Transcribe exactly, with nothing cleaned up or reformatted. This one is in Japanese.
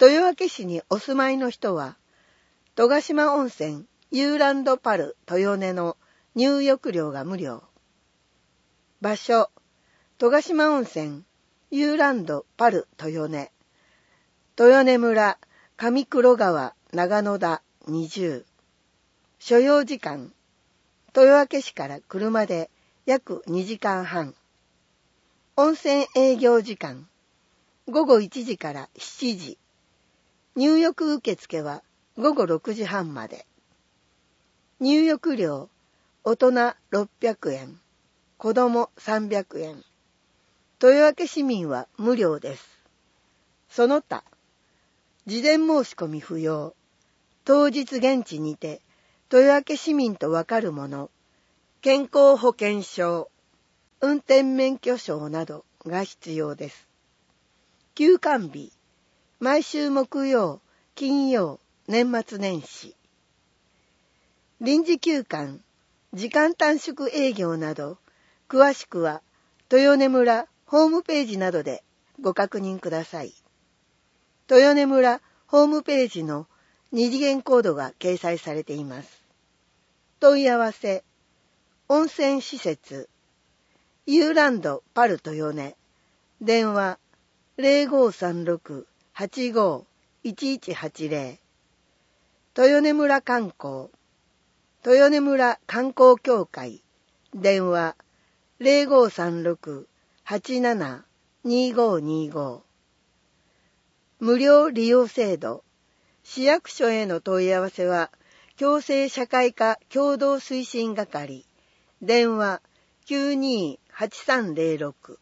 豊明市にお住まいの人は、戸ヶ島温泉ユーランドパル豊根の入浴料が無料。場所、戸ヶ島温泉ユーランドパル豊根。豊根村上黒川長野田にじゅう。所要時間、豊明市から車で約にじかんはん。温泉営業時間、ごごいちじからしちじ。入浴受付はごごろくじはんまで。入浴料、大人ろっぴゃくえん、子供さんびゃくえん。豊明市民は無料です。その他、事前申し込み不要。当日現地にて、豊明市民とわかるもの、健康保険証、運転免許証などが必要です。休館日、毎週木曜、金曜、年末年始。臨時休館、時間短縮営業など、詳しくは豊根村ホームページなどでご確認ください。豊根村ホームページの二次元コードが掲載されています。問い合わせ、温泉施設、ユーランドパル豊根、電話 ゼロごさんろく はちご いちいちはちゼロ、豊根村観光、豊根村観光協会、電話 ゼロごさんろく はちなな にごにご、無料利用制度、市役所への問い合わせは、共生社会科共同推進係、電話 きゅうにーはちさんゼロろく